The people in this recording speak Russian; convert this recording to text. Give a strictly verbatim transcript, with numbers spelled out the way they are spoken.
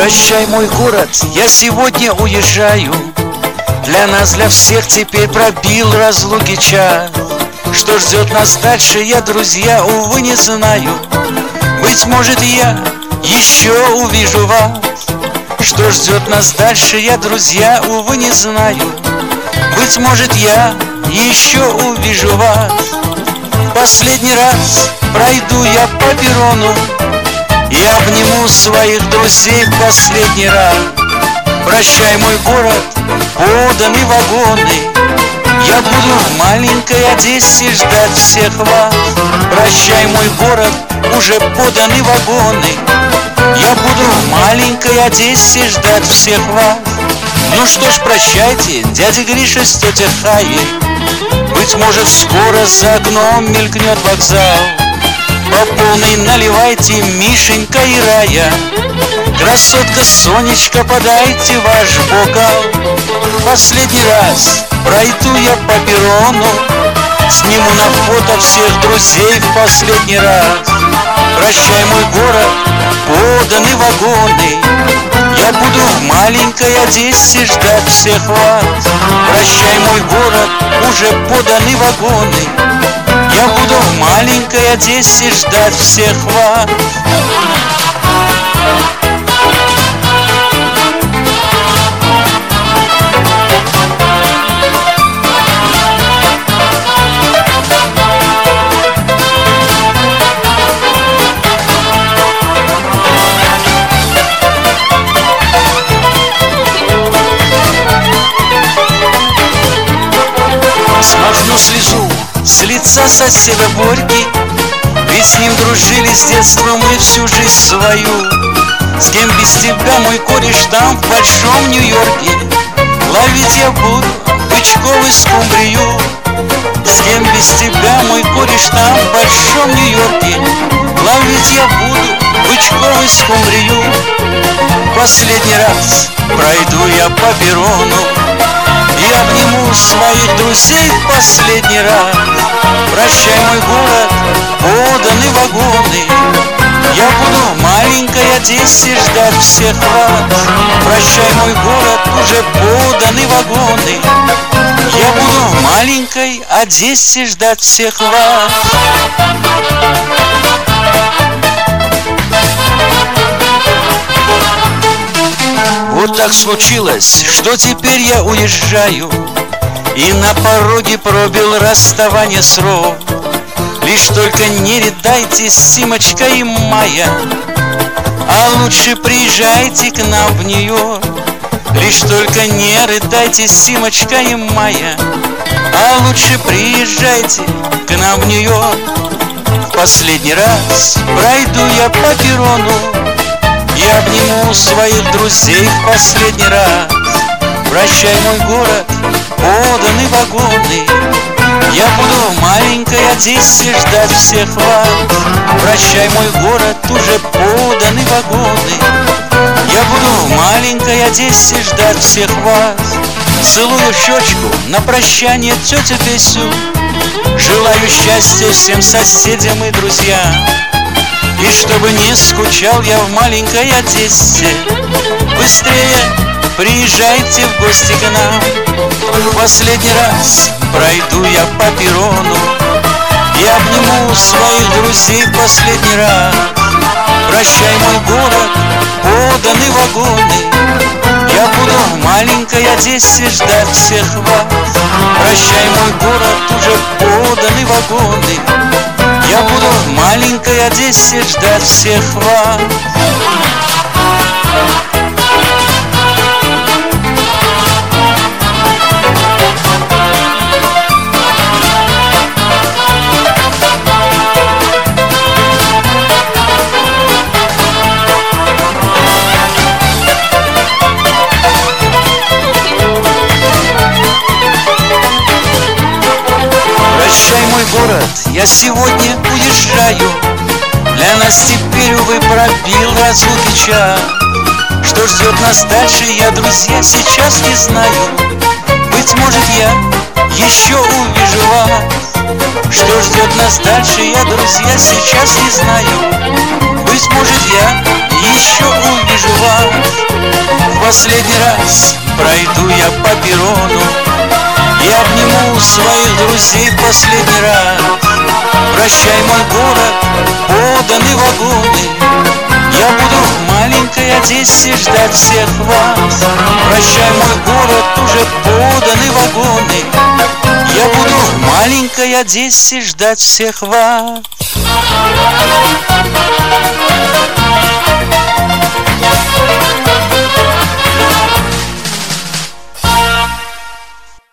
Прощай, мой город, я сегодня уезжаю. Для нас, для всех теперь пробил разлуки час. Что ждет нас дальше, я, друзья, увы, не знаю. Быть может, я еще увижу вас. Что ждет нас дальше, я, друзья, увы, не знаю. Быть может, я еще увижу вас. Последний раз пройду я по перрону и обниму своих друзей в последний раз. Прощай, мой город, поданы вагоны. Я буду в маленькой Одессе ждать всех вас. Прощай, мой город, уже поданы вагоны. Я буду в маленькой Одессе ждать всех вас. Ну что ж, прощайте, дядя Гриша с тетей Хаей. Быть может, скоро за окном мелькнет вокзал. По полной наливайте, Мишенька и Рая. Красотка Сонечка, подайте ваш бокал. Последний раз пройду я по перрону, сниму на фото всех друзей в последний раз. Прощай, мой город, поданы вагоны. Я буду в маленькой Одессе ждать всех вас. Прощай, мой город, уже поданы вагоны. Я буду в маленькой Одессе ждать всех вас. Смахну слезу с лица соседа Борьки, ведь с ним дружили с детства мы всю жизнь свою. С кем без тебя, мой кореш, там в большом Нью-Йорке ловить я буду бычков и скумбрию. С кем без тебя, мой кореш, там в большом Нью-Йорке ловить я буду бычков и скумбрию. Последний раз пройду я по перрону и обниму своих друзей в последний раз. Прощай, мой город, поданы вагоны. Я буду в маленькой Одессе ждать всех вас. Прощай, мой город, уже поданы вагоны. Я буду в маленькой Одессе ждать всех вас. Вот так случилось, что теперь я уезжаю, и на пороге пробил расставание срок. Лишь только не рыдайте, Симочка и Майя, а лучше приезжайте к нам в Нью-Йорк. Лишь только не рыдайте, Симочка и Майя, а лучше приезжайте к нам в Нью-Йорк. В последний раз пройду я по перрону и обниму своих друзей в последний раз. Прощай, мой город, поданы вагоны. Я буду в маленькой Одессе ждать всех вас. Прощай, мой город, уже поданы вагоны. Я буду в маленькой Одессе ждать всех вас. Целую щечку на прощание тетю Песю. Желаю счастья всем соседям и друзьям. И чтобы не скучал я в маленькой Одессе, быстрее приезжайте в гости к нам. Последний раз пройду я по перрону и обниму своих друзей в последний раз. Прощай, мой город, поданы вагоны. Я буду в маленькой Одессе ждать всех вас. Прощай, мой город, уже поданы вагоны. Я буду в маленькой Одессе ждать всех вас. Прощай, мой город, я сегодня уезжаю. Для нас теперь, увы, пробил разлуки час. Что ждет нас дальше, я, друзья, сейчас не знаю. Быть может, я еще увижу вас. Что ждет нас дальше, я, друзья, сейчас не знаю. Быть может, я еще увижу вас. В последний раз пройду я по перрону и обниму своих друзей в последний раз. Прощай, мой город, поданы вагоны, я буду в маленькой Одессе ждать всех вас. Прощай, мой город, уже поданы вагоны, я буду в маленькой Одессе ждать всех вас. Thank you.